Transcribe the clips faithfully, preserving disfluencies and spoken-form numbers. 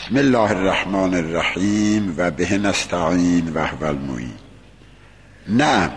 بسم الله الرحمن الرحیم و به نستعین و هو المعین. نعم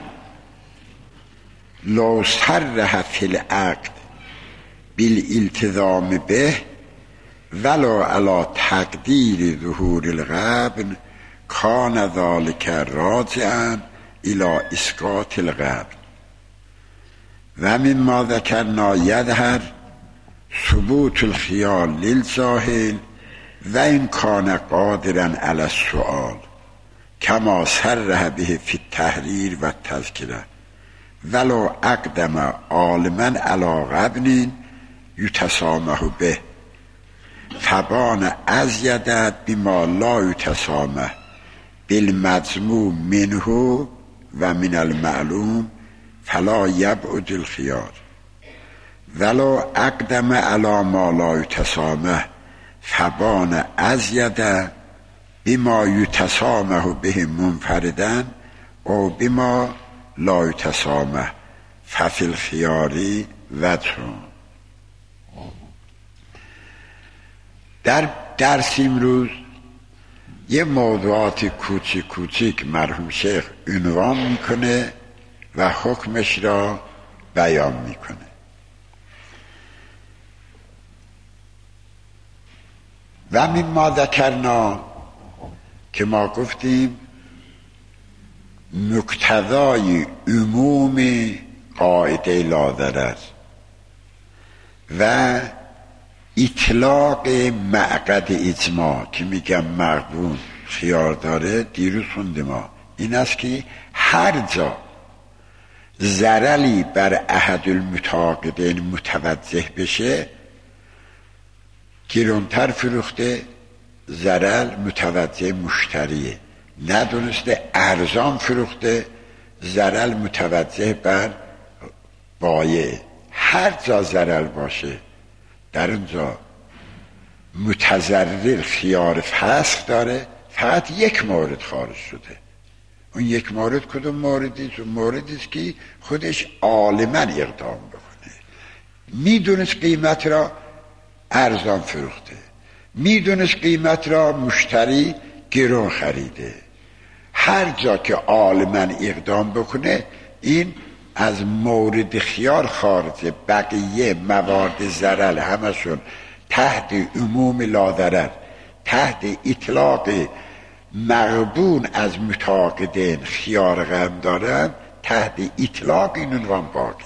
لو صرح فی العقد بالالتزام به ولو علی تقدیر ظهور الغبن کان ذلک راجعا الی اسقاط الغبن و مما ذکرنا یظهر ثبوت الخیال للجاهل و این کان قادرا علی السؤال کما صرح به فی التحریر و التذکره ولو اقدم عالما علی غبن یتسامح به فبان ازید بما لا یتسامح بالمذموم منه و من المعلوم فلا یبعد الخیار ولو اقدم علی ما لا یتسامح فبان ازید بما یتسامح به منفردن او بما لا یتسامح ففی الخیاری وجهون. در درس امروز یه موضوعات کوچیک کوچیک مرحوم شیخ عنوان میکنه و حکمش را بیان میکنه. و مما ذکرنا که ما گفتیم مقتضای عموم قاعده لا ضرر و اطلاق معقد اجماع که میگم مغبون خیار داره، دیروز خوندیم ما این است که هر جا ضرری بر احد المتعاقدین متوجه بشه گرانتر فروخته، ضرر متوجه مشتریه، ندونسته ارزان فروخته، ضرر متوجه بر بایع. هر جا ضرر باشه در اونجا متضرر خیار فسخ داره. فقط یک مورد خارج شده. اون یک مورد کدوم موردی؟ اون موردی است که خودش عالما اقدام بکنه، میدونست قیمت را ارزان فروخته، میدونست قیمت را مشتری گران خریده. هر جا که عالما اقدام بکنه این از مورد خیار خارجه. بقیه موارد ضرر همشون تحت عموم لا ضرر، تحت اطلاق مغبون از متعاقدین خیار غم دارن، تحت اطلاق این عنوان باقی.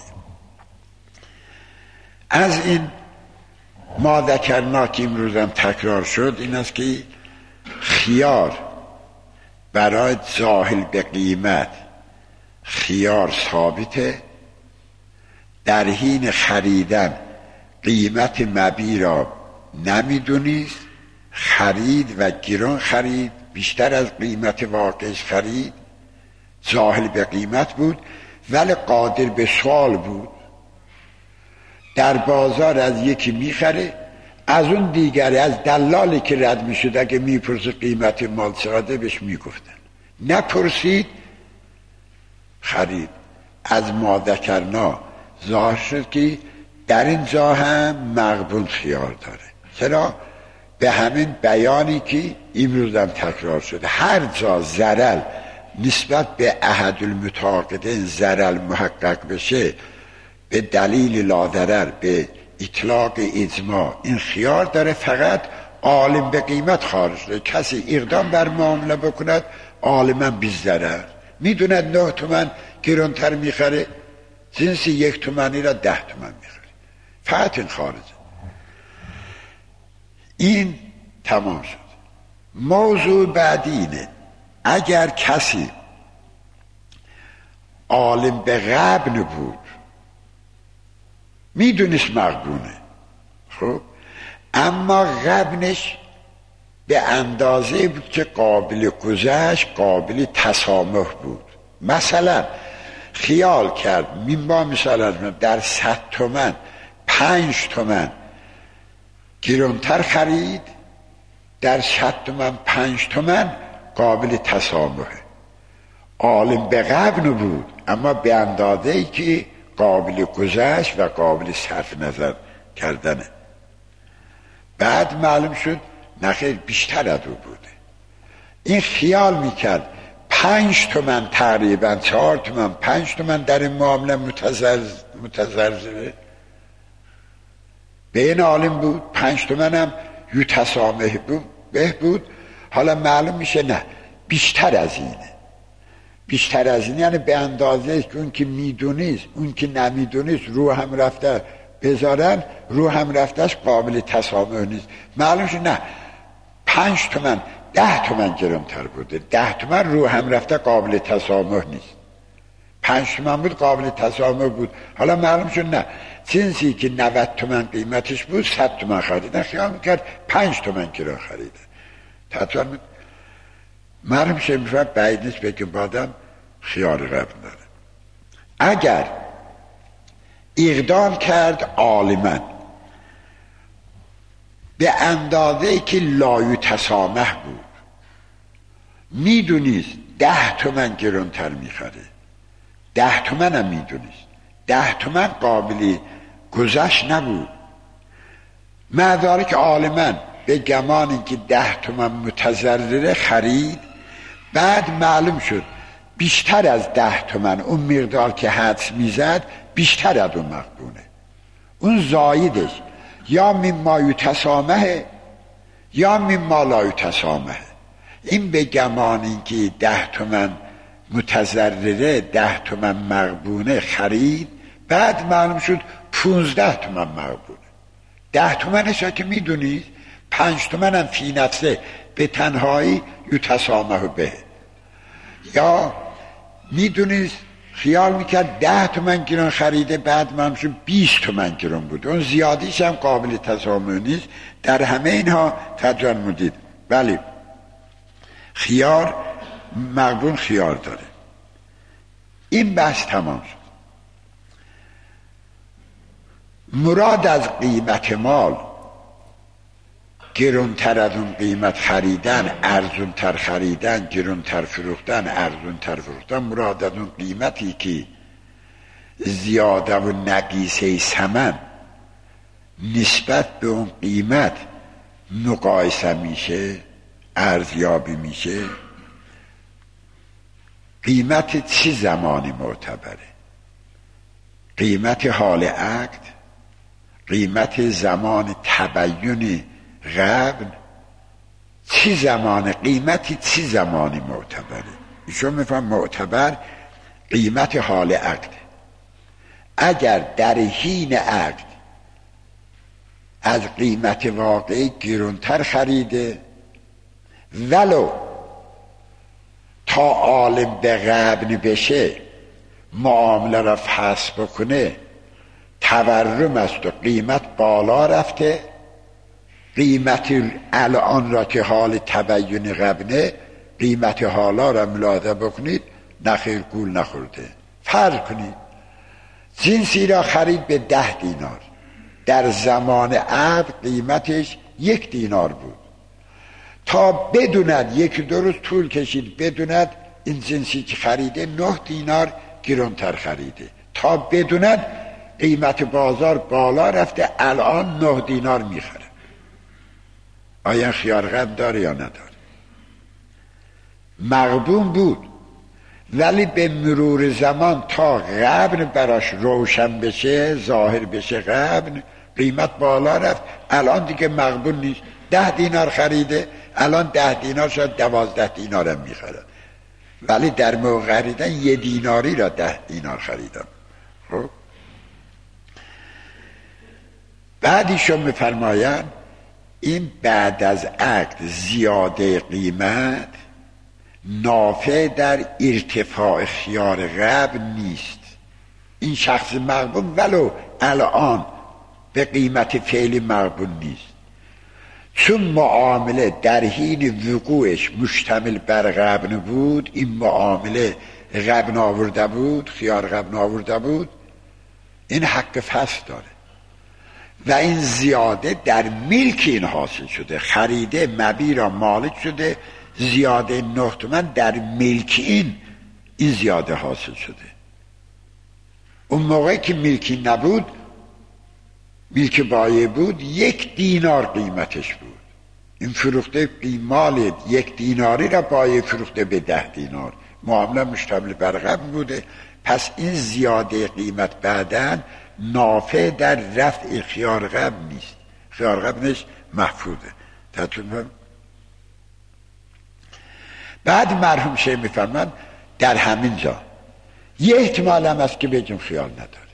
از این ما ذکرنا که امروزم تکرار شد این است که خیار برای جاهل به قیمت خیار ثابته، در حین خریدن قیمت مبیع را نمیدونیست، خرید و گران خرید، بیشتر از قیمت واقعش خرید، جاهل به قیمت بود ولی قادر به سوال بود. در بازار از یکی میخره، از اون دیگری از دلالی که رد میشد اگه میپرسه قیمت مال چقدره بهش میگفتن، نپرسید خرید. از ما ذکرنا ظاهر شد که در اینجا هم مغبون خیار داره. چرا؟ به همین بیانی که امروزم تکرار شده، هر جا ضرر نسبت به احد المتعاقدین ضرر محقق بشه به دلیل لا ضرر، به اطلاق اجماع این خیار داره. فقط عالم به قیمت خارج شده. کسی اقدام بر معامله بکند عالما بی ضرر، میدوند نه تومن گرانتر میخره، جنس یک تومنی را ده تومن میخره، فقط این خارجه. این تمام شد. موضوع بعدی اینه اگر کسی عالم به غبن بود، میدونست مغبونه، خب اما غبنش به اندازه بود که قابل گذشت، قابل تسامح بود. مثلا خیال کرد میبا مثلا در صد تومن پنج تومن گرانتر خرید، در صد تومن پنج تومن قابل تسامحه. عالم به غبن بود اما به اندازه ای که قابل گذشت و قابل صرف نظر کردنه. بعد معلوم شد نخیر بیشتر از او بوده. این خیال میکرد پنج تومن تقریبا چهار تومن پنج تومن در این معامله متزلزله. به این عالم بود پنج تومن هم یو تسامح بود به بود. حالا معلوم میشه نه بیشتر از اینه، بیشتر از این یعنی به اندازه که اون که میدونیست اون که نمیدونیست رو هم رفته بذارن رو هم رفتهش قابل تسامح نیست. معلوم شد نه پنج تومن ده تومن گرمتر بوده، ده تومن رو هم رفته قابل تسامح نیست، پنج تومن بود قابل تسامح بود. حالا معلوم شد نه جنسی که نود تومن قیمتش بود صد تومن خریدن، خیال میکرد پنج تومن کرا خریده. تطور معلوم شد میفهم بعید نیست بگیم بادم خیال قبل داره. اگر اقدام کرد عالمن به اندازه که لایو تسامح بود، میدونیست ده تومن گرونتر میخره، ده تومن هم میدونیست ده تومن قابلی گذشت نبود، معذاره که عالمن به گمان اینکه ده تومن متضرره خرید، بعد معلوم شد بیشتر از ده تومن اون مقدار که حدس میزد بیشتر از اون مقبونه، اون زایدش یا مما یتسامحه یا مما لا یتسامحه. این به گمان اینکه ده تومن متضرره ده تومن مقبونه خرید، بعد معلوم شد پونزده تومن مقبونه. ده تومنش که میدونید پنج تومن هم فی نفسه به تنهایی یتسامح به، یا میدونید خیال میکرد ده تومن گران خریده بعد معلوم شد بیست تومن گران بود، اون زیادیش هم قابل تسامح نیست. در همه اینها تجرمودید. ولی خیار مقبون خیار داره. این بحث تمام شد. مراد از قیمت مال گرونتر از اون قیمت خریدن، ارزونتر خریدن، گرونتر فروختن، ارزونتر فروختن، مراد از اون قیمتی که زیاده و نقیصه ثمن نسبت به اون قیمت مقایسه میشه، ارزیابی میشه. قیمت چه زمانی معتبره؟ قیمت حال عقد، قیمت زمان تبیین غبن، چه زمان قیمتی چه زمانی معتبره؟ ایشون میفهم معتبر قیمت حال عقد. اگر در حین عقد از قیمت واقعی گرونتر خریده، ولو تا عالم به غبن بشه معامله را فسخ بکنه تورم است و قیمت بالا رفته، قیمت الان را که حال تبیین غبنه قیمت حالا را ملاحظه بکنید نخیر گول نخورده. فرض کنید جنسی را خرید به ده دینار، در زمان عقد قیمتش یک دینار بود، تا بدوند یک دو روز طول کشید بدوند این جنسی که خریده نه دینار گرانتر خریده، تا بدوند قیمت بازار بالا رفته الان نه دینار میخره. آیا خیار غبن داره یا نداره؟ مغبون بود، ولی به مرور زمان تا غبن براش روشن بشه، ظاهر بشه غبن، قیمت بالا رفت، الان دیگه مغبون نیست. ده دینار خریده الان ده دینار شاید دوازده دینار هم میخره، ولی در موقع خریدن یه دیناری را ده دینار خریدم. خب بعدیشون میفرماین این بعد از عقد زیاده قیمت نافع در ارتفاع خیار غبن نیست. این شخص مغبون ولو الان به قیمت فعلی مغبون نیست، چون معامله در حین وقوعش مشتمل بر غبن بود، این معامله غبن آورده بود، خیار غبن آورده بود، این حق فسخ داره و این زیاده در ملک این حاصل شده، خریده مبی را مالک شده، زیاده نه تومن در ملک این این زیاده حاصل شده. اون موقعی که ملکی نبود، ملک بایع بود، یک دینار قیمتش بود، این فروخته مال یک دیناری را باید فروخته به ده دینار، معامله مشتمل بر قبض بوده. پس این زیاده قیمت بعداً نافع در رفع خیار قبض نیست، خیار قبضش محفوظه. بعد مرحوم شیخ میفرمند در همین جا یه احتمال هم است که بگیم خیال نداره.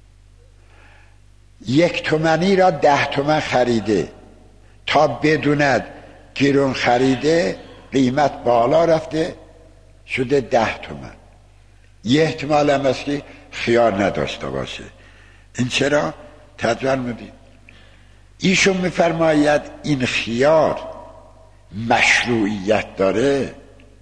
یک تومنی را ده تومن خریده، تا بدوند گرون خریده قیمت بالا رفته شده ده تومن. یه احتمال هم است که خیار نداشته باشه. این چرا؟ تدبیر میدید ایشون میفرماید این خیار مشروعیت داره،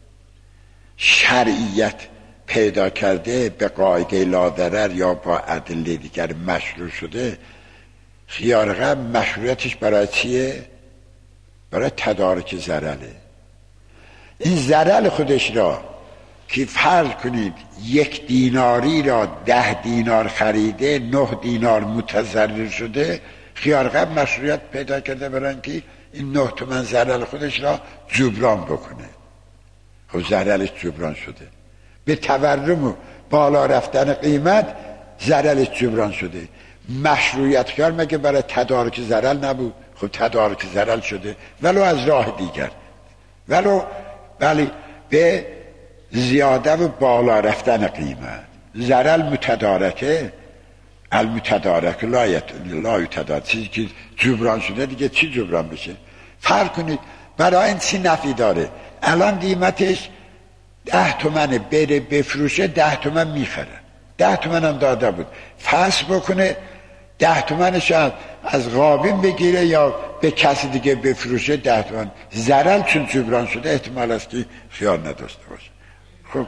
شرعیت پیدا کرده، به قاعده لا یا با ادله دیگر مشروع شده. خیار قبض مشروعیتش برای چیه؟ برای تدارک ضرره. این ضرر خودش را که فرض کنید یک دیناری را ده دینار خریده، نه دینار متضرر شده، خیار قبض مشروعیت پیدا کرده برای اینکه این نه تومن ضرر خودش را جبران بکنه. خب ضررش جبران شده، به تورم و بالا رفتن قیمت ضررش جبران شده. مشروعیت خیار مگه برای تدارک ضرر نبود؟ خب تدارک ضرر شده، ولو از راه دیگر، ولو ولی به زیاده و بالا رفتن قیمت. ضرر متدارکه، المتدارک لا یتدارک، چیزی که جبران شده دیگه چی جبران بشه؟ فرق کنید برای این چی نفی داره؟ الان قیمتش ده تومنه، بره بفروشه ده تومن میخره، ده تومن هم داده بود، فصل بکنه ده تومنش از غابین بگیره یا به کسی دیگه بفروشه ده تومن، ضرر چون جبران شده احتمال است که خیال نداشته باشه. خب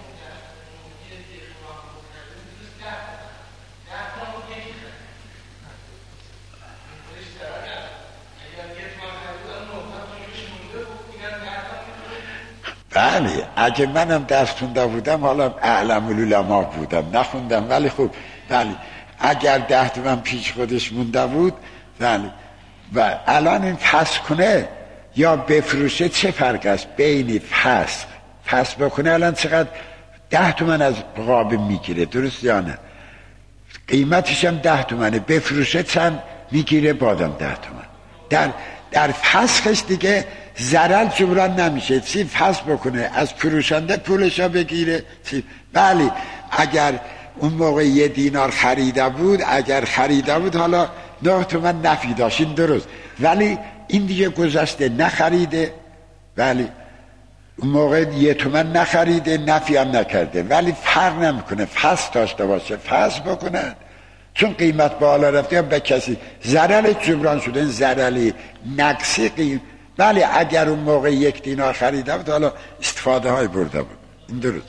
بله، اگه منم درس خونده بودم حالا اعلم العلماء بودم، نخوندم ولی خب بله اگر ده تومن پیش خودش مونده بود بله. و الان این فسخ کنه یا بفروشه چه فرق است بین فسخ فسخ بکنه الان چقدر ده تومن از قابل میگیره، درست یا نه؟ قیمتش هم ده تومنه، بفروشه چند میگیره؟ بادم ده تومن. در در فسخش دیگه ضرر جبران نمیشه، چی فسخ بکنه از فروشنده پولشا بگیره چی. بله اگر اون موقع یه دینار خریده بود، اگر خریده بود حالا نه تومن نفی داشت، این درست، ولی این دیگه گذشته نخریده، ولی اون موقع یه تومن نخریده نفی هم نکرده، ولی فرق نمیکنه، فسخ داشته باشه فسخ بکنن چون قیمت بالا رفته به کسی ضرر جبران شده، ضرری نقصی قیمت. ولی اگر اون موقع یک دینار خریده بود حالا استفاده های برده بود، این درست.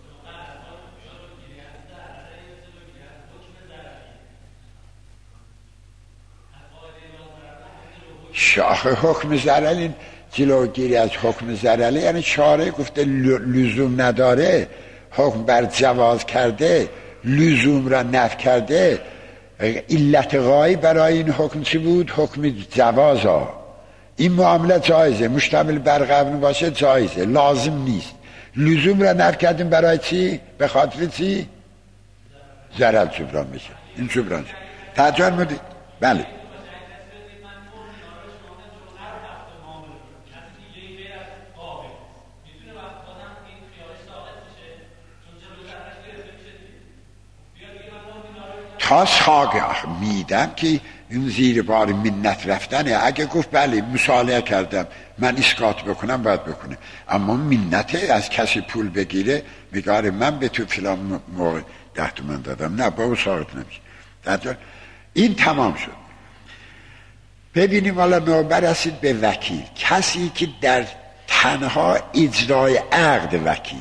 شاخ حکم ضرر این جلوگیری از حکم ضرر، یعنی شارع گفته لزوم نداره، حکم بر جواز کرده، لزوم را نفی کرده. علت غایی برای این حکم چی بود؟ حکم جواز ها. این معامله جایزه، مشتمل بر قبل باشه جایزه، لازم نیست. لزوم را نفی کردیم برای چی؟ به خاطر چی؟ ضرر جبران بشه، این جبران شد. ترجمه مدید؟ بله. تا ساگه میدم که این زیر بار منت رفتنه. اگه گفت بله مصالحه کردم من اسقاط بکنم باید بکنه، اما منته از کسی پول بگیره میگه آره من به تو فلان موقع ده تومن دادم، نه با او ساقط نمیشه. این تمام شد. ببینیم حالا نوبت رسید به وکیل، کسی که در تنها اجرای عقد وکیل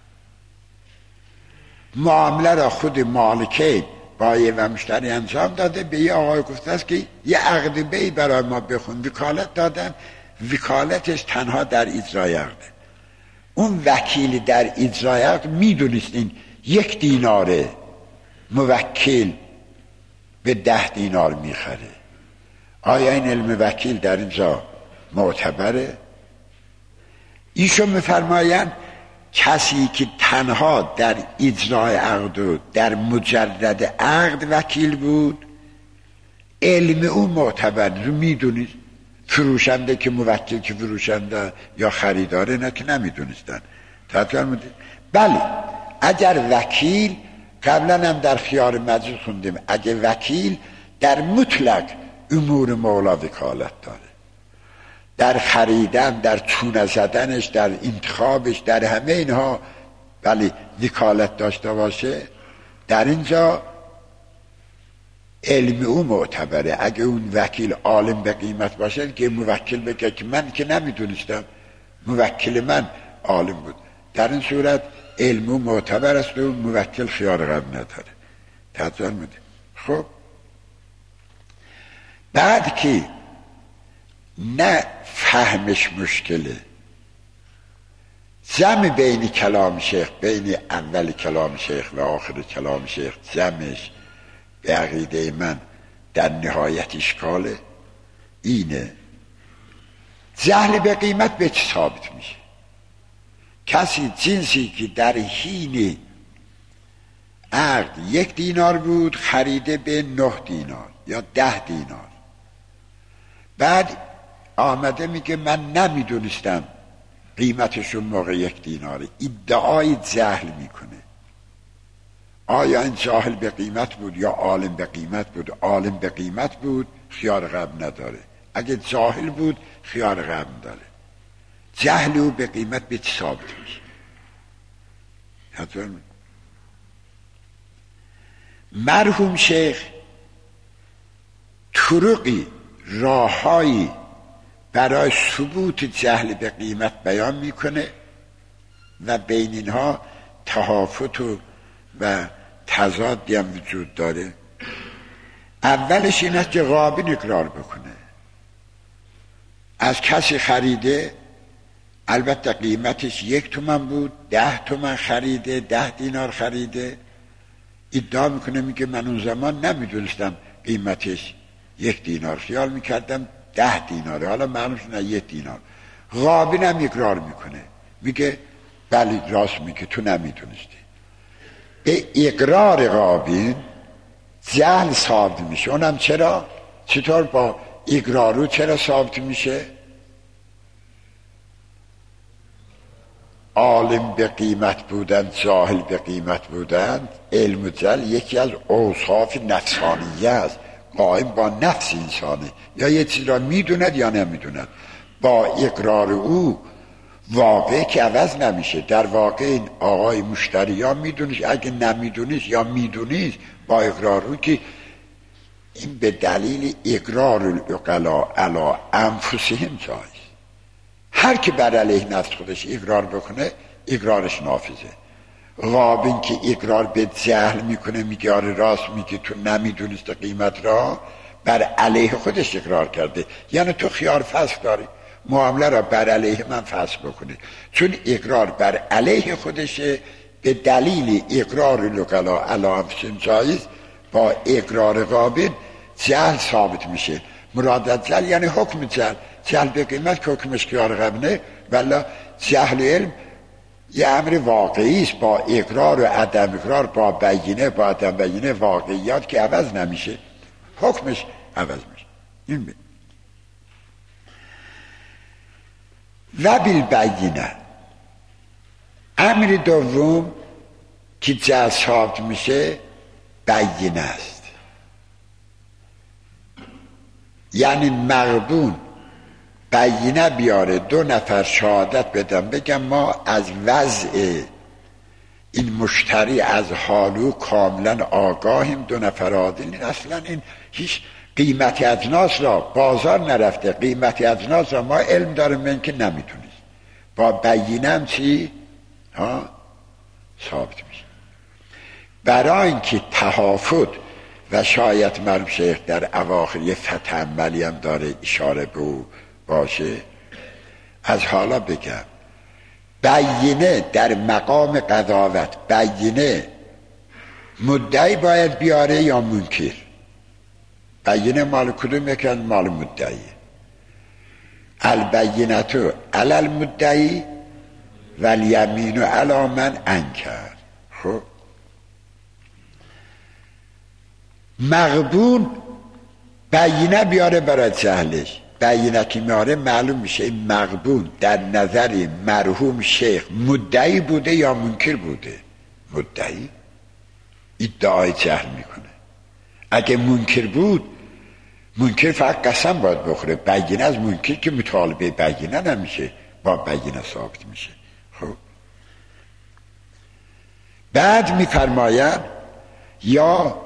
معامله را خود مالکه با یه و مشتری انجام داده، به یه آقای گفته است که یه عقد بی برای ما بخون، وکالت دادن، وکالتش تنها در اجرای عقده. اون وکیل در اجرای عقد میدونست این یک دیناره موکل به ده دینار میخره. آیا این علم وکیل در اینجا معتبره. ایشون میفرمایند کسی که تنها در اجرای عقد و در مجرد عقد وکیل بود علم او معتبر. رو میدونید فروشنده که موکل که فروشنده یا خریداره نه که نمیدونستن. بله اگر وکیل، قبلا هم در خیار مجلس خوندیم، اگه وکیل در مطلق امور مولا وکالت داره، در خریدن، در چونه زدنش، در انتخابش، در همه اینها ولی وکالت داشته باشه، در اینجا علم او معتبره. اگه اون وکیل عالم به قیمت باشه که موکل بگه که من که نمیدونستم، موکل من عالم بود، در این صورت علم او معتبر است و موکل خیار قبل نداره. توجه میده. خب بعد که نه فهمش مشکله، جمع بین کلام شیخ، بین اول کلام شیخ و آخر کلام شیخ، جمعش به عقیده من در نهایت اشکاله. اینه جهل به قیمت به چه ثابت میشه؟ کسی جنسی که در حین عقد یک دینار بود خریده به نه دینار یا ده دینار، بعد آمده میگه من نمیدونستم قیمتشون موقع یک دیناره، ادعای جهل میکنه. آیا این جاهل به قیمت بود یا عالم به قیمت بود؟ عالم به قیمت بود خیار قبل نداره، اگه جاهل بود خیار قبل داره. جهل او به قیمت به چه ثابت میشه؟ مرحوم شیخ طرقی، راههایی برای ثبوت جهل به قیمت بیان میکنه و بین اینها تهافت و, و تضادی هم وجود داره. اولش این است که غابین اقرار بکنه از کسی خریده، البته قیمتش یک تومن بود، ده تومن خریده، ده دینار خریده، ادعا میکنه میگه من اون زمان نمیدونستم قیمتش یک دینار، خیال میکردم ده دیناره، حالا معلومش نه یک دینار. غابین هم اقرار میکنه میگه بله راست میگه تو نمیدونستی. به اقرار غابین جهل ثابت میشه. اونم چرا؟ چطور با اقرارو چرا ثابت میشه؟ عالم به قیمت بودن، جاهل به قیمت بودن، علم و جهل یکی از اوصاف نفسانیه است، قائم با نفس انسانه، یا یه چیز را میدوند یا نمیدوند. با اقرار او واقع که عوض نمیشه. در واقع این آقای مشتری ها میدونیش، اگه نمیدونیش یا میدونیش با اقرار او که این به دلیل اقرار العقلا علی انفسهم جایز. هر که بر علیه نفس خودش اقرار بکنه اقرارش نافذه. غابین که اقرار به جهل میکنه میگه آره راست میگه تو نمیدونست قیمت را، بر علیه خودش اقرار کرده، یعنی تو خیار فسخ داری معامله را بر علیه من فسخ بکنه. چون اقرار بر علیه خودشه به دلیل اقرار العقلا علی انفسهم جایز، با اقرار غابین جهل ثابت میشه. مراد از جهل یعنی حکم جهل. جهل به قیمت که حکمش خیار قبله، ولی جهل علم یه امر واقعی است، با اقرار و عدم اقرار، با بینه با عدم بینه، واقعیات که عوض نمیشه، حکمش عوض میشه. این بید. و بالبینه امر دوم که جهل ثابت میشه بینه است. یعنی مغبون بینه بیاره، دو نفر شهادت بدن بگم ما از وضع این مشتری از حالو کاملا آگاهیم، دو نفر عادلین، اصلا این هیچ قیمتی اجناس را بازار نرفته، قیمتی اجناس را ما علم داریم من که نمیتونیم. با بینه هم چی؟ ها؟ ثابت میشه. برای اینکه تهافت و شاید مرحوم شیخ در اواخر یه فتح عملی هم داره اشاره به او باشه، از حالا بگم بینه در مقام قضاوت، بینه مدعی باید بیاره یا منکر؟ بینه مال کدوم یکن؟ مال مدعی. البینتو علی المدعی و الیمین علی من انکر. خب مغبون بینه بیاره برای جهلش، بینه که میاره معلوم میشه این مغبون در نظر مرحوم شیخ مدعی بوده یا منکر بوده. مدعی ادعای جهل میکنه. اگه منکر بود، منکر فقط قسم باید بخوره. بینه از منکر که مطالبه بینه نمیشه، با بینه ثابت میشه. خب بعد میفرماید یا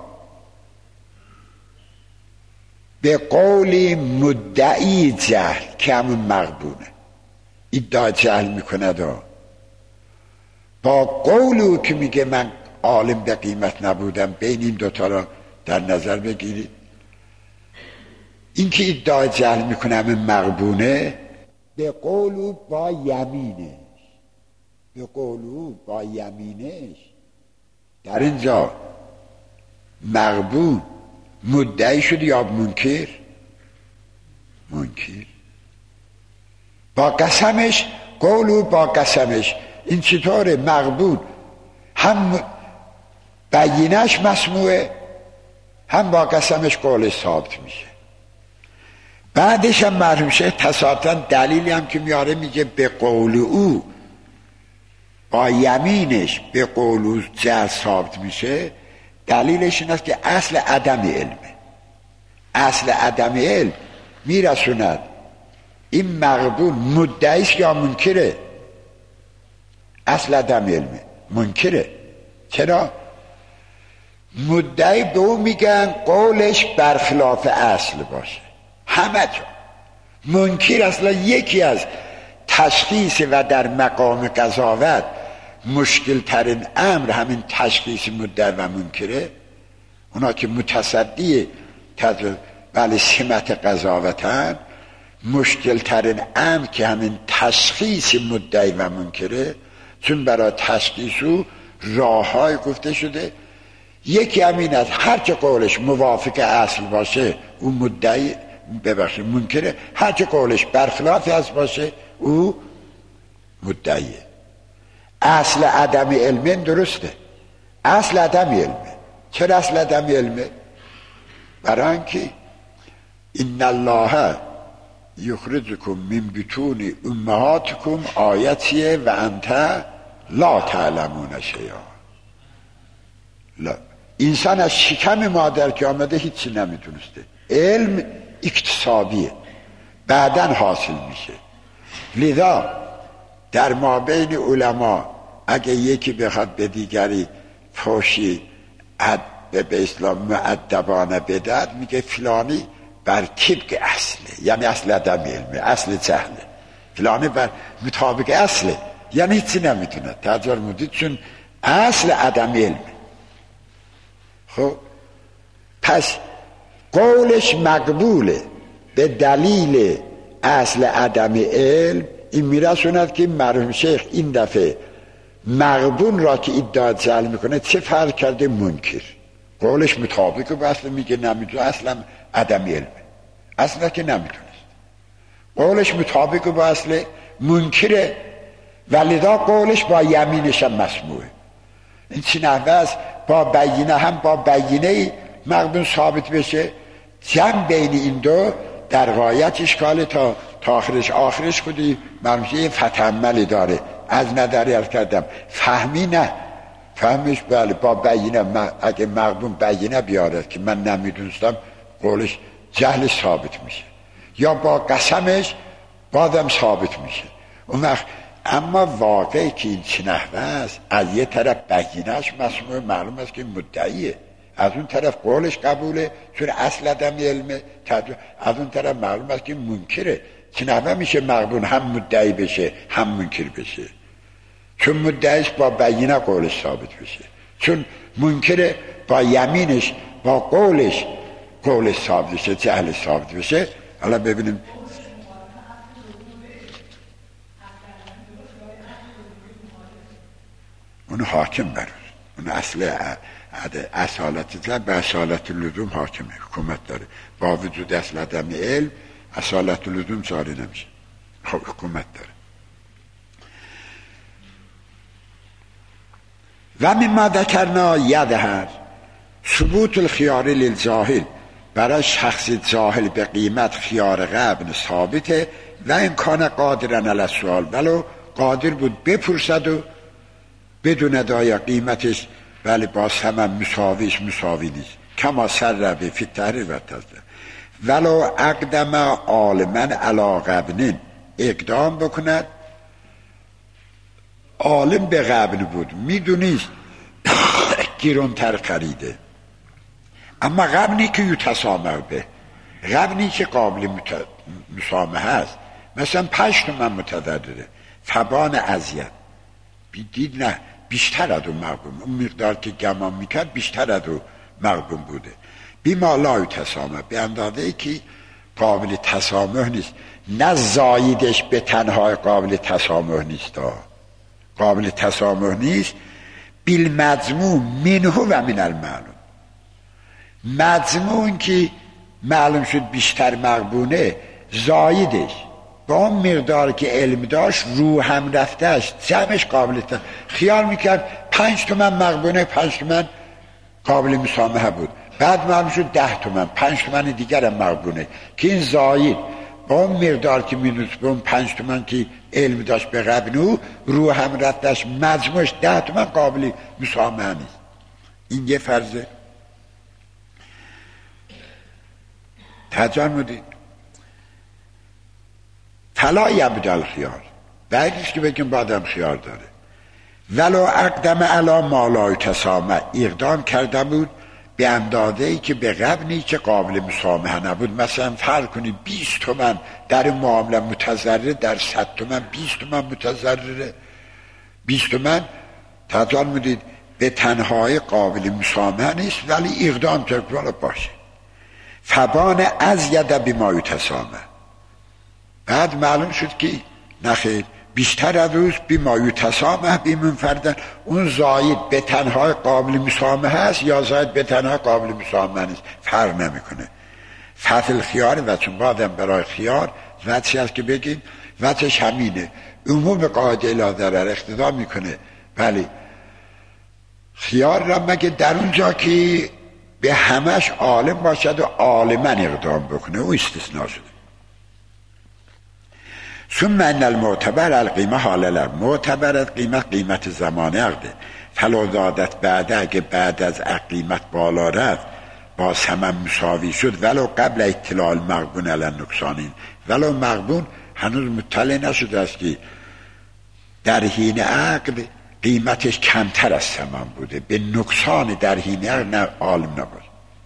به قول مدعی جهل که همون مغبونه ادعا جهل میکنه دا با قول او که میگه من عالم به قیمت نبودم. بین این دوتا را در نظر بگیرید. این که ادعا جهل میکنه همون مغبونه به قول او با یمینش، به قول او با یمینش. در اینجا مغبون مدعی شد یا منکر؟ منکر. با قسمش، قولو با قسمش. این چطوره؟ مغبون هم بینش مسموعه، هم با قسمش قولش ثابت میشه. بعدش هم مرحوم شیخ تصادفاً دلیلی هم که میاره میگه به قول او با یمینش به قول او جهل ثابت میشه. دلیلش این است که اصل عدم علمه. اصل عدم علم میرسوند این مغبون مدعیست یا منکره. اصل عدم علمه، منکره. چرا؟ مدعی به او میگن قولش برخلاف اصل باشه همه جا. منکر اصلا یکی از تشخیص و در مقام قضاوت مشکل ترین امر همین تشخیص مدعی و منکره. اونا که متصدی تد... بله سمت قضاوتن، مشکل ترین امر که همین تشخیص مدعی و منکره. چون برای تشخیص او راه های گفته شده. یکی همین از هر چه قولش موافق اصل باشه او مدعی ببخشید منکره، هر چه قولش برخلاف اصل باشه او مدعیه. اصل عدم علمه درسته. اصل عدم علمه. چرا اصل عدم علمه؟ برای اینکه ان الله یخرجکم من بطون امهاتکم آیتیه و انت لا تعلمون شیئا. لا. انسان از شکم مادر که آمده هیچی نمیدونسته. علم اکتسابیه، بعداً حاصل میشه. لذا در مابین علما اگه یکی بخواد به دیگری فحشی به اسلام مؤدبانه بدهد، میگه فلانی بر طبق اصله، یعنی اصل عدم علمه، اصل جهله. فلانی بر مطابق اصله، یعنی هیچی نمیتونه. تجار مدید چون اصل عدم علمه. خب پس قولش مقبوله به دلیل اصل عدم علم. این میرسوند که مرحوم شیخ این دفعه مغبون را که ادعا جهل میکنه چه فرق کرده؟ منکر. قولش مطابق با اصل میگه نمیدونه، اصلا عدم علمه، اصلا که نمیدونست. قولش مطابق با اصل منکره، ولذا قولش با یمینش هم مسموعه. این چی نحوه است؟ با بینه هم با بینه مغبون ثابت بشه. جمع بین این دو در غایت اشکال تا تا آخرش آخرش خودی مرمشه فتحملی داره. از نداری ارز کردم فهمی نه، فهمش بله با بینه. اگه مغبون بینه بیارد که من نمیدونستم، قولش جهل ثابت میشه. یا با قسمش بازم ثابت میشه. اون وقت اما واقعی که این چه نحوه است، از یه طرف بینهش مسموع معلوم است که مدعیه، از اون طرف قولش قبوله چون اصل عدم علمه، از اون طرف معلوم است که منکره. چه نحوه میشه مغبون هم مدعی بشه هم منکر بشه؟ چون مدعیش با بینه قولش ثابت بشه، چون منکره با یمینش با قولش قولش ثابت بشه، جهل ثابت بشه. حالا ببینیم اون حاکم بر اون اصل اصالت زن به اصالت لزوم حاکمه، حکومت داره. با وجود اصل عدم علم اصالت لزوم جاری نمیشه. حکومت داره. و مما ذکرنا یدهر ثبوت الخیار للجاهل، برای شخصی جاهل به قیمت خیار قبل ثابته و امکان قادرن علی السؤال، ولو قادر بود بپرسد و بدون دایا قیمتش ولی با ثمن مساویش مساوی نیست. کما سر به فی التحریر و تزده ولو اقدم عالما علی قبن، اقدام بکند عالم به قبن بود میدونیست گیرونتر خریده، اما قبنی که یتسامح به، قبنی که قابل مسامحه هست، مثلا پنج تومن متضرره فبان ازید بیدید نه بیشتر از اون مغبون، اون مقدار که گمان میکرد بیشتر از اون مغبون بوده. بیما لا یتسامح، به اندازه ای که قابل تسامح نیست، نه زایدش به تنها قابل تسامح نیست، قابل تسامح نیست بالمجموع منه و من المعلوم، مجموع که معلوم شد بیشتر مغبونه زایدش با اون مقدار که علم داشت رو هم رفتهش جمعش قابل تسامح، خیال میکرد پنج تومن مغبونه پنج تومن قابل مسامحه بود، بعد معلوم شد ده تومن پنج تومن دیگر هم مغبونه که این زاید با اون مقدار که مینوس با اون پنج تومن که علم داشت به قبنو رو هم رفتش مجموعش ده تومن قابل مسامحه نیست. این یه فرضه. تجرمدید فلا یبدل خیار، بعدش که بگیم بعدم خیار داره. ولو اقدم علی ما لا یتسامح، اقدام کرده بود به اندازه ای که به قبنی که قابل مسامحه نبود، مثلا فرض کنید بیست تومن در معامله متضرر، در صد تومن بیست تومن متضرره، بیست تومن تجال میدید به تنهای قابل مسامحه نیست ولی اقدام کرد باشه. فبان از ید بما یتسامح، بعد معلوم شد که نخیر بیشتر از روز بما یتسامح بمنفردن، اون زاید به تنهای قابل مسامحه است یا زاید به تنهای قابل مسامحه نیست فرق نمیکنه. فتح الخیار و چون بعدم برای خیار وچی هست که بگیم وچش همینه، عموم قاعده لا ضرر اقتضا میکنه، ولی خیار را مگه در اونجا که به همش عالم باشد و عالمن اقدام بکنه او استثناء شده. ثم ان المعتبر القیمه حالا، معتبر از قیمت قیمت زمان عقده، فلو زادت بعد، اگه بعد از قیمت بالا رفت با ثمن مساوی شد ولو قبل اطلاع المغبون علی نقصانین، ولو مغبون هنوز مطلع نشده است که در حین عقد قیمتش کمتر از ثمن بوده، به نقصان در حین عقد نه عالم نبود.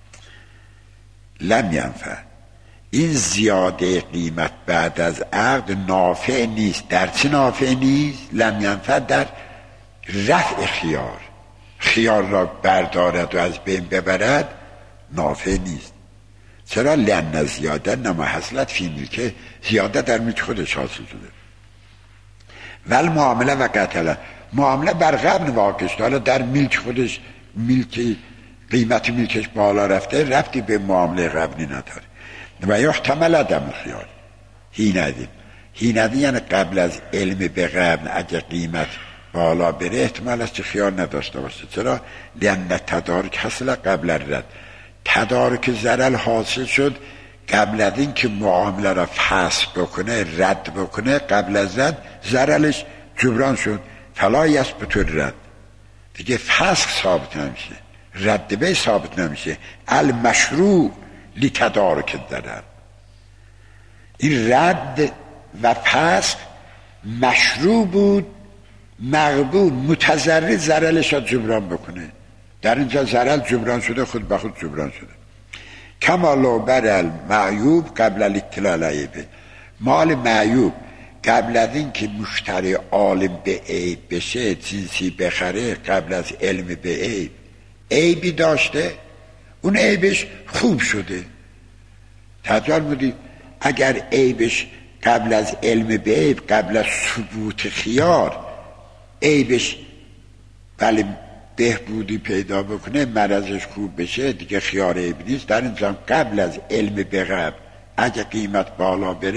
لم ینفع، این زیاده قیمت بعد از عقد نافع نیست. در چه نافع نیست؟ لم ینفع در رفع خیار، خیار را بردارد و از بین ببرد نافع نیست. چرا؟ لأن زیاده نما حصلت فی ملکه، زیاده در ملک خودش حاصل شده. ول معامله و قتله، معامله بر قبل واقع شده، در ملک خودش ملک قیمت ملکش بالا رفته رفتی به معامله قبلی نداره. و یحتمل عدم الخیار حین ادین، حین ادین یعنی قبل از علم به قبل اگه قیمت بالا بره احتمال است که خیار نداشته باشه. چرا؟ لأن تدارک حاصل قبل الرد، تدارک ضرر حاصل شد قبل از این که معامله را فسخ بکنه رد بکنه، قبل از رد ضررش جبران شد. فلا یثبت الرد، دیگه فسخ ثابت نمیشه، رد به ثابت نمیشه. المشروع لتدارک الضرر، این رد و فسخ مشروع بود، مقبول متضرر ضررش را جبران بکنه، در اینجا ضرر جبران شده، خود به خود جبران شده. کما لو بر المعیوب قبل الاطلاع علیه، مال معیوب قبل از این که مشتری عالم به عیب بشه جنسی بخره، قبل از علم به عیب عیبی داشته، اون عیبش خوب شده. تجال بودی اگر عیبش قبل از علم به عیب، قبل از ثبوت خیار عیبش ولی بهبودی پیدا بکنه، مرضش خوب بشه، دیگه خیار عیب نیست. در این زمان قبل از علم به قبل اگه قیمت بالا بره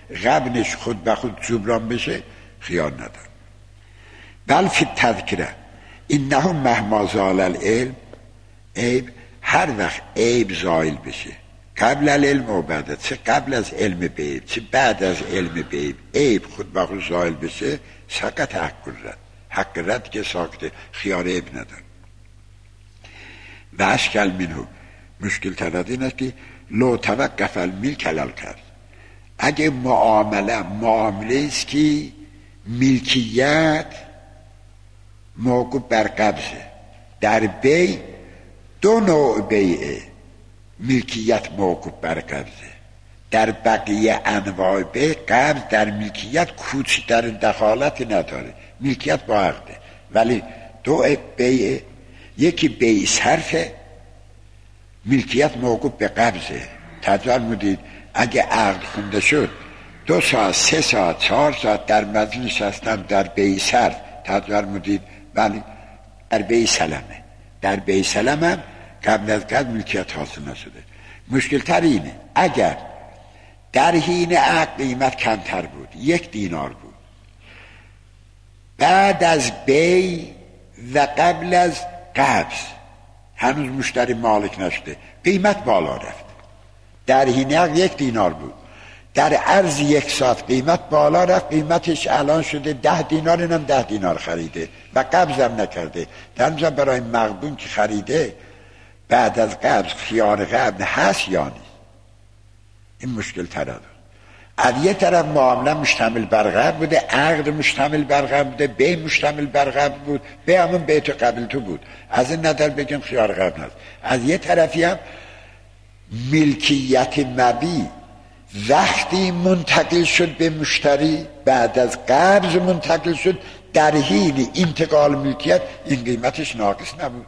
غبنش خود به خود جبران بشه خیار نداره. بل فی تذکره اینه مهما زال العلم، عیب هر وقت عیب زایل بشه، قبل العلم و بعد، چه قبل از علم به عیب چه بعد از علم به عیب، عیب خود به خود زایل بشه، سقط حق رد، حق رد که ساکته، خیار عیب نداره. و اشکل منو مشکل تر این است که لو توقف الملک علل کرد، اگه معامله معامله است که ملکیت موقوف بر قبضه، در بی دو نوع بیعه، ملکیت موقوف بر قبضه، در بقیه انواع بی قبض در ملکیت کوچکتر دخالتی نداره، ملکیت با عقده، ولی دو بیعه، یکی بیع صرفه، ملکیت موقوف به قبضه. تجربه مودید اگه عقد خونده شد دو ساعت سه ساعت چهار ساعت در مجلس هستم در بیع صرف، تجربه مودید ولی در بیع سلمه، در بیع سلم هم قبل از قبل ملکیت حاصل نشده. مشکل تر اینه اگر در حین عقد قیمت کمتر بود، یک دینار بود، بعد از بیع و قبل از قبض هنوز مشتری مالک نشده، قیمت بالا رفت. در حین عقد یک دینار بود، در عرض یک ساعت قیمت بالا رفت، قیمتش الان شده ده دینار، اینم ده دینار خریده و قبضم نکرده. در اینجا برای مغبون که خریده بعد از قبض خیار قبض هست یا نیست، این مشکل تر داره. از یه طرف معامله مشتمل بر قبض بوده، عقد مشتمل بر قبض بوده، بیع مشتمل بر قبض بود، بیع همون بیع تو قبل تو بود، از این نظر بگیم خیار قبض هست. از یه طرفی هم ملکیت مبیع وقتی منتقل شد به مشتری، بعد از قبض منتقل شد، در حین انتقال ملکیت این قیمتش ناقص نبود.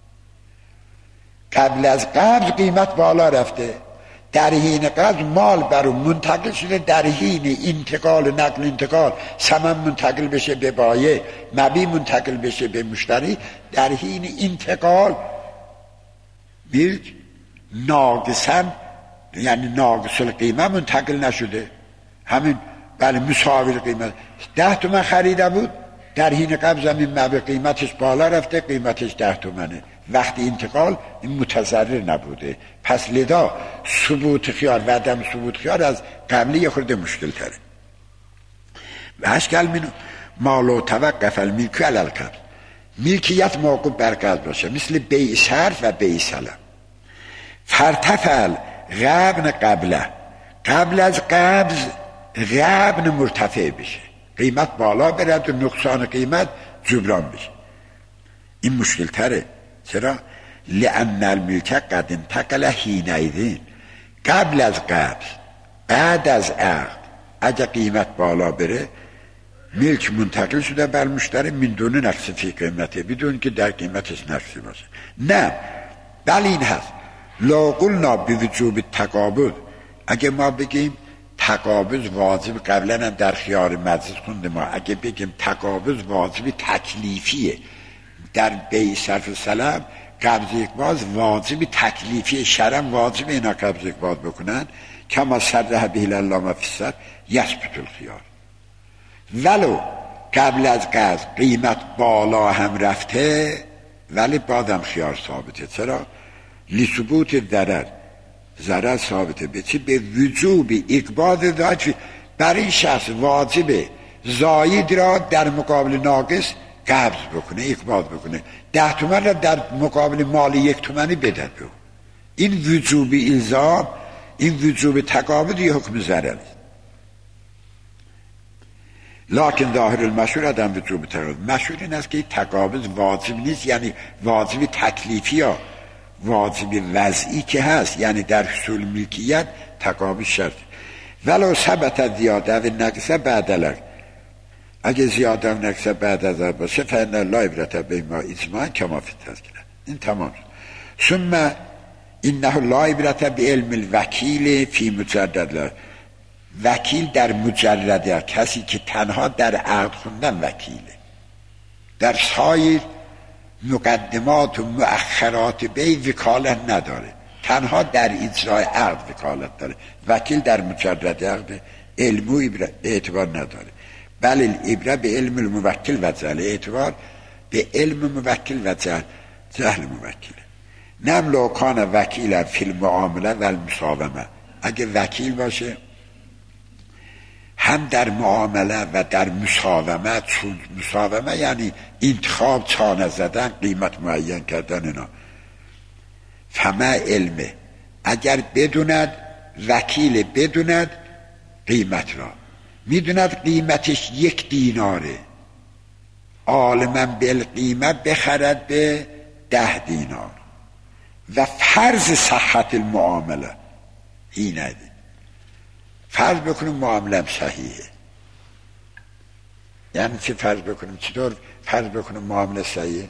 قبل از قبض قیمت بالا رفته، در حین قبض مال برو منتقل شده، در حین انتقال نقل انتقال ثمن منتقل بشه به بایع، مبیع منتقل بشه به مشتری، در حین انتقال ملک ناقصاً یعنی ناقص القیمه منتقل نشده، همین بله مساوی قیمت. ده تومن خریده بود، در حین قبض همین مبیع قیمتش بالا رفته، قیمتش ده تومنه، وقتی انتقال این متضرر نبوده. پس لذا ثبوت خیار و عدم ثبوت خیار از قبلی یه خورده مشکل تره. و اشکال منو مالو توقف الملک علی القبض، ملکیت موقوف بر قبض باشه، مثل بیع صرف و بیع سلم. فرتفل غبن قبله، قبل از قبض غبن مرتفع بشه، قیمت بالا برد و نقصان قیمت جبران بشه، این مشکل تره. چرا؟ لأن الملک قد انتقل حینئذ، قبل از قبض بعد از عقد اگه قیمت بالا بره ملک منتقل شده بر مشتری من دون نقص فی قیمته، بدون که در قیمتش نقصی باشه. نه بل این هست لا قلنا بوجوب تقابض، اگه ما بگیم تقابض واجب، قبلا هم در خیار مجلس خونده ما، اگه بگیم تقابض واجب تکلیفیه، در بیع صرف سلم قبض یک باز واجب تکلیفی، شرم واجب اینا قبض یک باز بکنن، کما صرح به الله مفسر یثبت الخیار. ولو قبل از قبض قیمت بالا هم رفته ولی بعدم خیار ثابته. چرا؟ لثبوت ضرر، ضرر ثابته به چی؟ به وجوب اقباض ذات، برای شخص واجبه زاید را در مقابل ناقص قبض بکنه، اقباض بکنه، ده تومن را در مقابل مال یک تومنی بدد. این وجوب الزام، این وجوب تقابض یه حکم ضرر است. لکن ظاهر المشهور عدم وجوب تقابض، مشهور این است که تقابض واجب نیست، یعنی واجب تکلیفی ها، واجب وضعی که هست، یعنی در حصول ملکیت تقابض شرط. ولو ثبت زیاده و نقصه بعد العقد، اگه زیاده و نقصه بعد از عقد باشه فإن لا عبرة به ما اجماع کما فی التذکره، این تمام. ثم انه لا عبرة به علم الوکیل فی مجرد، وکیل در مجرده، کسی که تنها در عقد خوندن وکیله، در سایر مقدمات و مؤخرات بیع وکالت نداره، تنها در اجرای عقد وکالت داره. وکیل در مجرد عقد علم و اعتبار نداره، بل العبره به علم الموکل و جهل، اعتبار به علم موکل و جهل جهل موکله. نم لو کان وکیلا فی المعامله و المساومه، اگه وکیل باشه هم در معامله و در مساومه، چون مساومه یعنی انتخاب، چانه زدن، قیمت معین کردن اینا. فما علمه، اگر بدوند وکیل بدوند قیمت را، میدوند قیمتش یک دیناره، عالما بالقیمه بخرد به ده دینار و فرض صحت المعامله این ندید. فرض بکنیم معامله هم صحیحه. یعنی چه فرض بکنیم؟ چطور فرض بکنیم معامله صحیحه؟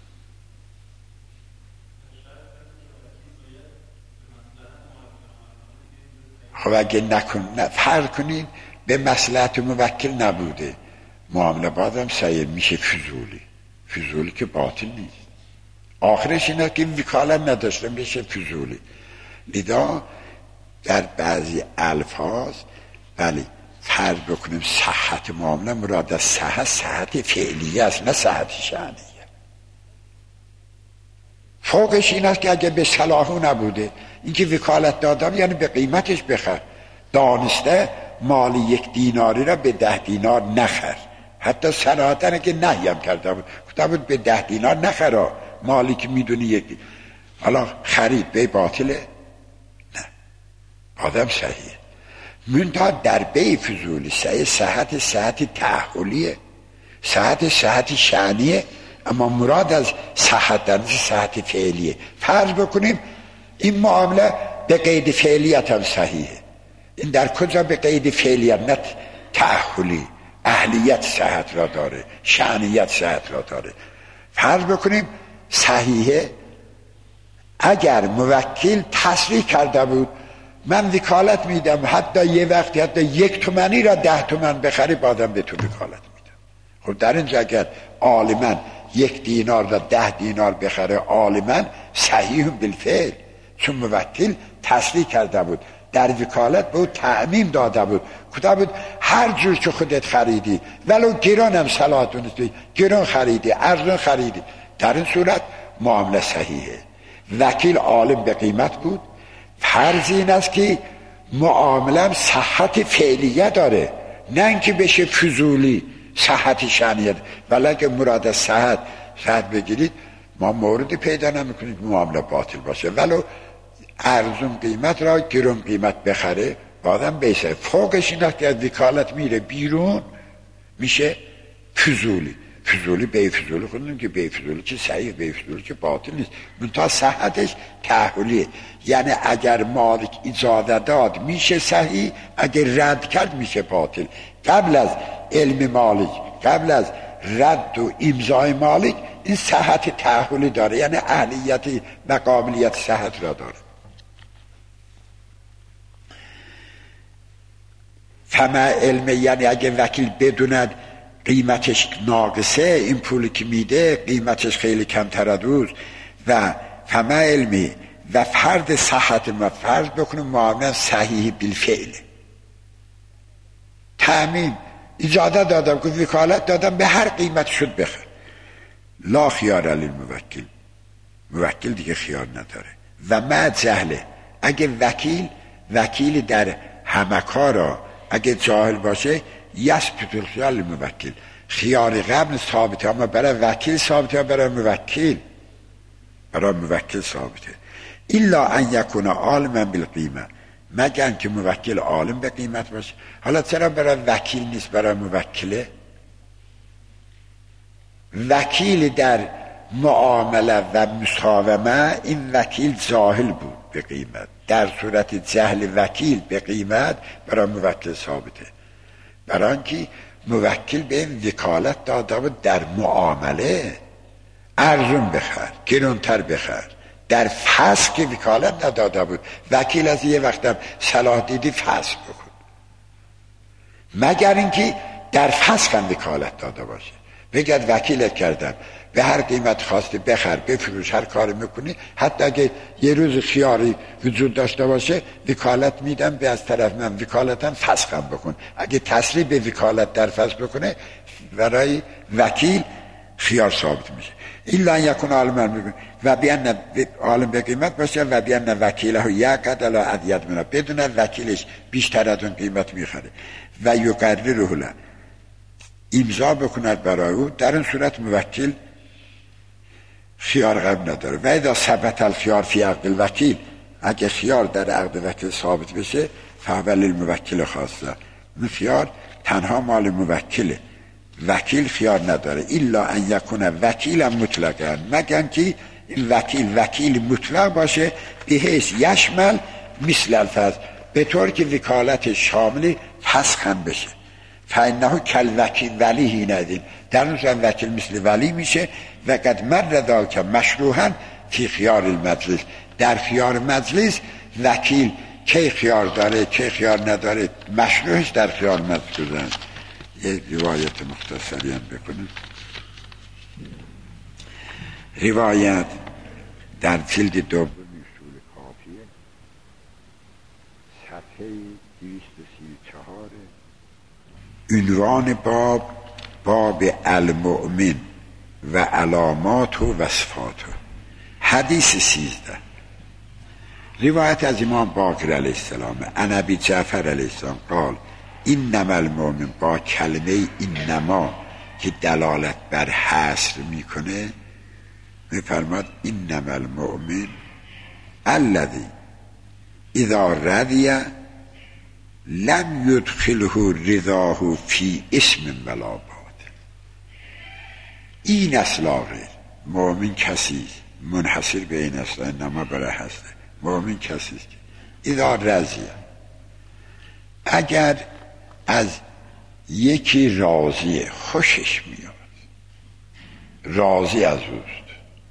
خب اگه نکن نه فرض کنید به مصلحت موکل نبوده، معامله بعدم صحیح میشه فضولی. فضولی که باطل نیست، آخرش اینه که وکالت نداشته میشه فضولی. لذا در بعضی الفاظ ولی فرض بکنیم صحت معامله مراد از صحت صحت فعلیه است، نه صحت شأنیه. فوقش این است که اگه به صلاحو نبوده، اینکه وکالت دادم یعنی به قیمتش بخر، دانسته مالی یک دیناری را به ده دینار نخر، حتی صراحتاً که نهی هم کرده بود، گفته بود به ده دینار نخرا، مالی که میدونی یک دینار. حالا خرید به باطله؟ نه، آدم صحیحه. منتها در بی فضولی صحیح صحت صحت تعهلیه، صحت صحت شأنیه، اما مراد از صحت در صحت فعلیه. فرض بکنیم این معامله به قید فعلیت هم صحیحه. این در کجا به قید فعلیت؟ نه تعهلی، اهلیت صحت را داره، شأنیت صحت را داره. فرض بکنیم صحیحه. اگر موکل تصریح کرده بود من وکالت میدم، حتی یه وقتی حتی یک تومنی را ده تومن بخری بعدم به تو وکالت میدم. خب در اینجا اگر عالما یک دینار را ده دینار بخره، عالما صحیح بالفعل، چون موکل تصریح کرده بود، در وکالت بود تعمیم داده بود، کده بود هر جور که خودت خریدی، ولو گران هم صلاح دونستی، گران خریدی، ارزان خریدی، در این صورت معامله صحیحه. وکیل عالم به قیمت بود. فرض این است که معامله صحت فعلیه داره، نه اینکه بشه فضولی صحت شأنیه. ولی اگه مراد از صحت صحت بگیرید، ما موردی پیدا نمیکنید معامله باطل باشه، ولو ارزون قیمت را گرون قیمت بخره بعدم بیسه. فوقش این است که از وکالت میره بیرون میشه فضولی. فضولی بی فضولی خودم که بی فضولی که صحیح، بی فضولی که باطل نیست، منتها صحتش تعهلیه. یعنی اگر مالک اجازه داد میشه صحیح، اگر رد کرد میشه باطل. قبل از علم مالک، قبل از رد و امضای مالک، این صحت تعهلی داره، یعنی اهلیت و قابلیت صحت را داره. فما علم، یعنی اگه وکیل بدوند قیمتش ناقصه، این پولی که میده قیمتش خیلی کمتر از روز، و فما علمی و فرد صحت ما فرض بکنیم معامله صحیح بالفعل، تعمیم اجازه دادم که وکالت دادم به هر قیمت شد بخر، لا خیار علی الموکل، موکل دیگه خیار نداره. و مع جهله، اگه وکیل وکیل در همه کارا اگه جاهل باشه، یثبت الخیار الموکل، خیار قبل ثابته، اما برای وکیل ثابته، برای موکل برای موکل ثابته. الا ان یکون عالما بالقیمه، مگر که موکل عالم به قیمت باشه. حالا چرا برای وکیل نیست، برای موکله؟ وکیل در معامله و مساومه، این وکیل جاهل بود به قیمت، در صورت جهل وکیل به قیمت برای موکل ثابته. برای اینکه موکل به این وکالت داده بود در معامله ارزون بخر، گرانتر بخر، در فسخ که وکالت نداده بود. وکیل از یه وقتم صلاح دیدی فسخ بکن، مگر اینکه در فسخ هم وکالت داده باشه. بگرد وکیلت کردم، به هر قیمت خواسته بخر بفروش هر کاری میکنی، حتی اگه یه روز خیاری وجود داشته باشه وکالت میدم به از طرف من وکالتم فسخم بکن. اگه تصریح به وکالت در فسخ بکنه برای وکیل خیار ثابت میشه. الا یکون عالم میگه و بیان عالم به قیمت باشه و بیان وکیله یقد علی ادیت من، بدون وکیلش بیشتر از اون قیمت میخره و یقرره له امضا بکند برای او، در این صورت موکل خیار قبل نداره. و اذا ثبت الخیار فی عقد الوکیل، اگه خیار در عقد وکیل ثابت بشه فاول الموکل خاصه، این خیار تنها مال موکله، وکیل خیار نداره. الا ان یکون وکیلا مطلقا، مگر که این وکیل وکیل مطلق باشه به حیث یشمل مثل الفظ، به طور که وکالت شامل فسخ هم بشه. فانه کل وکیل ولی ندین، در اون صورت وکیل مثل ولی میشه. و قد مر ذلک مشروحا فی خیار المجلس، در خیار مجلس وکیل چه خیار داره چه خیار نداره مشروعش در خیار مجلس بزن. یه روایت مختصری هم بکنیم. روایت در جلد دوم اصول کافیه صفحه دویست و سی و چهار، عنوان باب باب المؤمن و علامات و وصفات، حدیث سیزده. روایت از امام باقر علیه السلام عن ابی جعفر علیه السلام قال انما المؤمن، با کلمه انما که دلالت بر حصر میکنه میفرماد انما المؤمن الذی اذا رضی لم یدخله رضاه فی اسم ولا باطل. این اصلا غیر مؤمن کسی منحصر به این اصلا انما برای هسته. مؤمن کسی که اذا رضی، اگر از یکی راضی خوشش میاد، راضی از اوست،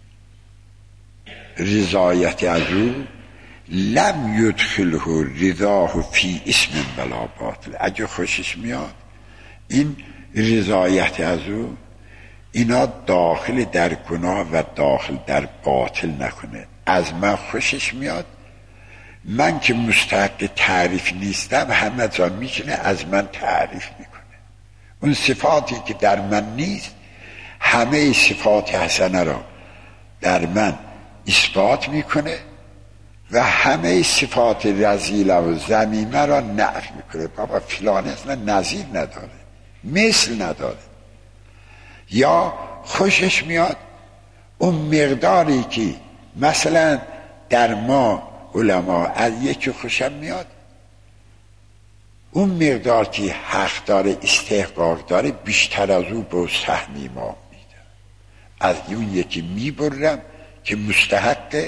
رضایت از او، لم یدخله رضاه فی اسم بلا باطل، اگه خوشش میاد این رضایت از او اینا داخل در گناه و داخل در باطل نکنه. از من خوشش میاد، من که مستحق تعریف نیستم همه جا میکنه از من تعریف میکنه. اون صفاتی که در من نیست همه صفات حسنه را در من اثبات میکنه و همه صفات رذیله و ذمیمه را نفی میکنه. بابا فلان اصلا نظیر نداره، مثل نداره. یا خوشش میاد اون مقداری که مثلا در ما علما از یکی خوشم میاد، اون مقدار که حق داره استحقاق داره بیشتر از او به سهمی ما میده، از اون یکی میبرم که مستحق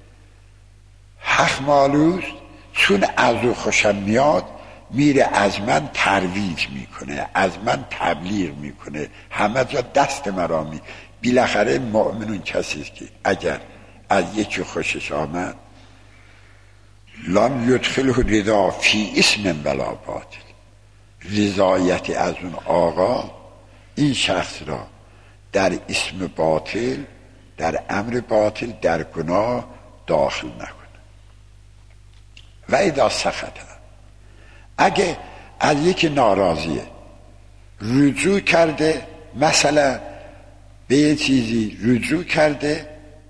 حق مالوست، چون از او خوشم میاد میره از من ترویج میکنه، از من تبلیغ میکنه، همه جا دست مرا می. بالاخره مؤمنون کسیست که اگر از یکی خوشش آمد لم یدخله رضا فی اسم ولا باطل، رضایت از اون آقا این شخص را در اسم باطل، در امر باطل، در گناه داخل نکنه. و اذا سخط، اگه از یکی ناراضیه رجوع کرده، مثلا به یه چیزی رجوع کرده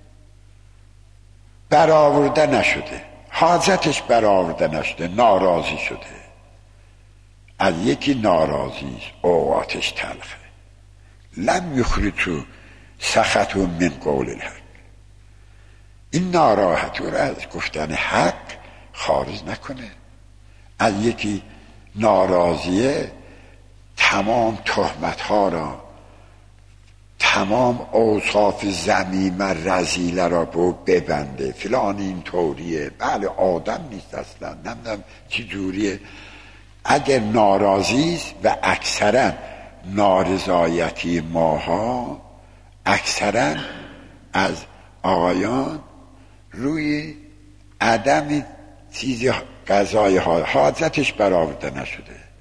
برآورده نشده، حاجتش برآورده نشده، ناراضی شده، از یکی ناراضی اوقاتش تلخه، لم یخرجو سخطو من قول الحق، این ناراحت رو از گفتن حق خارج نکنه. از یکی ناراضیه تمام تهمت ها را، تمام اوصاف ذمیمه رذیله را به ببنده، فلان این طوریه، بله آدم نیست اصلا، نمیدونم چی جوریه. اگر ناراضیست و اکثرا نارضایتی ماها اکثرا از آقایان روی عدم چیزی قضای حاجتش برآورده نشده،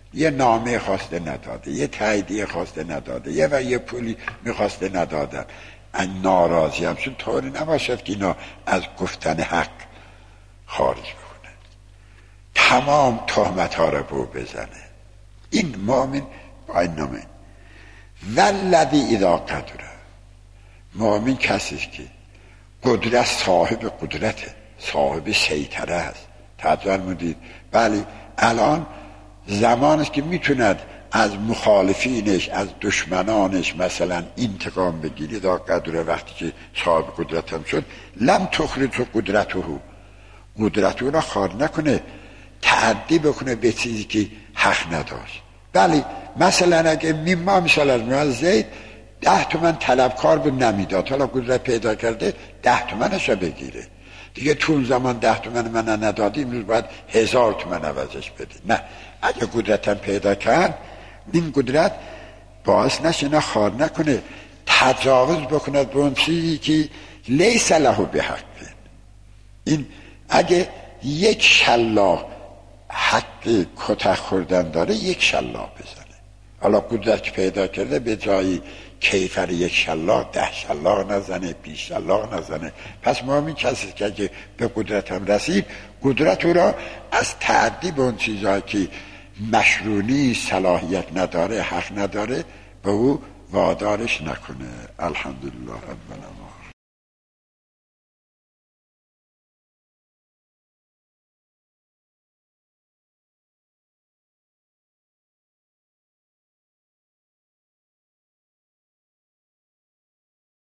یه نامه خواسته نداده، یه تاییدیه خواسته نداده، یه و یه پولی میخواسته ندادن، ان ناراضی هم چون طوری نباشد که اینا از گفتن حق خارج بکنه، تمام تهمت ها رو بو بزنه. این مؤمن با این نامه والذی اذا قدره، مؤمن کسیست که قدرت، صاحب قدرته، صاحب سیطره است. تعجب مدید بله الان زمان است که میتوند از مخالفینش، از دشمنانش مثلا انتقام بگیری. دا قدره وقتی که صاحب قدرت هم شد، لم تخرج قدرته، قدرت او را خار نکنه، تعدی بکنه به چیزی که حق نداشت. بله مثلا اگه میما مثال از میاد زید ده تومن طلبکار بود نمیداد، حالا قدرت پیدا کرده ده تومنش رو بگیره دیگه. تو اون زمان ده تومن من ندادی، امروز باید هزار تومن عوضش بده. نه، اگه قدرتم پیدا کرد، این قدرت باعث نشه نه خار نکنه، تجاوز بکنه به اون چیزی که لیس له بحق. این اگه یک شلاق حق کتک خوردن داره، یک شلاق بزنه. حالا قدرت پیدا کرده به جایی کیفر یک شلاق ده شلاق نزنه، بیش شلاق نزنه. پس مؤمن کسی که اگه به قدرت هم رسید، قدرت او را از تعدی به اون چیزهایی که مشروعی صلاحیت نداره، حق نداره، به او وادارش نکنه. الحمدلله رب العالمین.